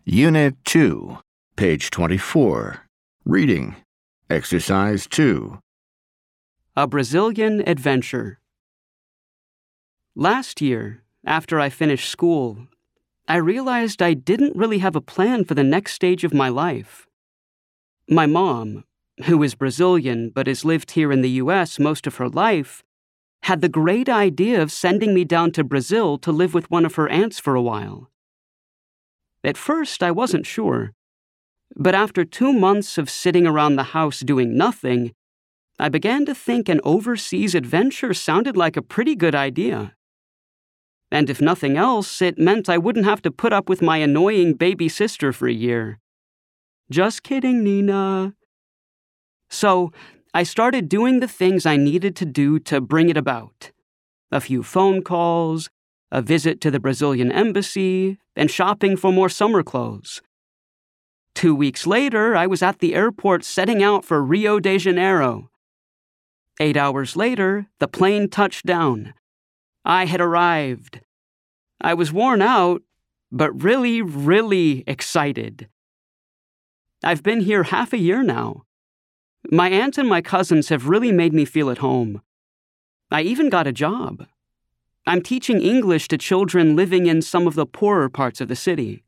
Unit 2, page 24. Reading. Exercise 2. A Brazilian Adventure. Last year, after I finished school, I realized I didn't really have a plan for the next stage of my life. My mom, who is Brazilian but has lived here in the U.S. most of her life, had the great idea of sending me down to Brazil to live with one of her aunts for a while. At first, I wasn't sure, but after 2 months of sitting around the house doing nothing, I began to think an overseas adventure sounded like a pretty good idea. And if nothing else, it meant I wouldn't have to put up with my annoying baby sister for a year. Just kidding, Nina. So, I started doing the things I needed to do to bring it about. A few phone calls, a visit to the Brazilian embassy, and shopping for more summer clothes. 2 weeks later, I was at the airport setting out for Rio de Janeiro. 8 hours later, the plane touched down. I had arrived. I was worn out, but really, really excited. I've been here half a year now. My aunt and my cousins have really made me feel at home. I even got a job. I'm teaching English to children living in some of the poorer parts of the city.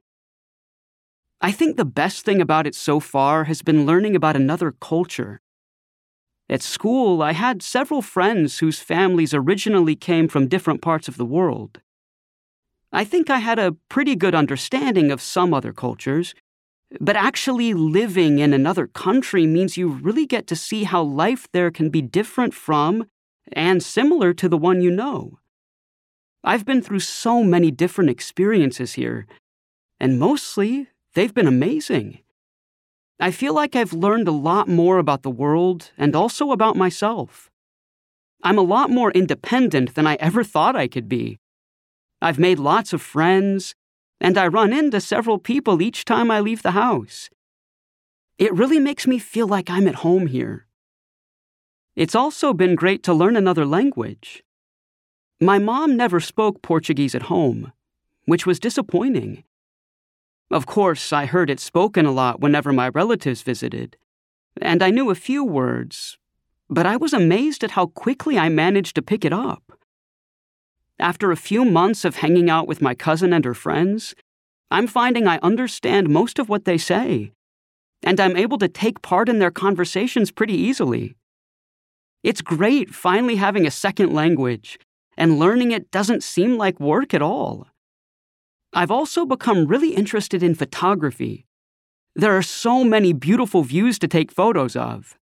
I think the best thing about it so far has been learning about another culture. At school, I had several friends whose families originally came from different parts of the world. I think I had a pretty good understanding of some other cultures, but actually living in another country means you really get to see how life there can be different from and similar to the one you know. I've been through so many different experiences here, and mostly, they've been amazing. I feel like I've learned a lot more about the world and also about myself. I'm a lot more independent than I ever thought I could be. I've made lots of friends, and I run into several people each time I leave the house. It really makes me feel like I'm at home here. It's also been great to learn another language. My mom never spoke Portuguese at home, which was disappointing. Of course, I heard it spoken a lot whenever my relatives visited, and I knew a few words, but I was amazed at how quickly I managed to pick it up. After a few months of hanging out with my cousin and her friends, I'm finding I understand most of what they say, and I'm able to take part in their conversations pretty easily. It's great finally having a second language, and learning it doesn't seem like work at all. I've also become really interested in photography. There are so many beautiful views to take photos of.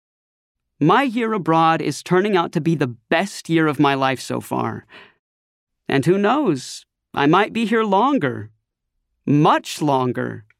My year abroad is turning out to be the best year of my life so far. And who knows, I might be here longer. Much longer.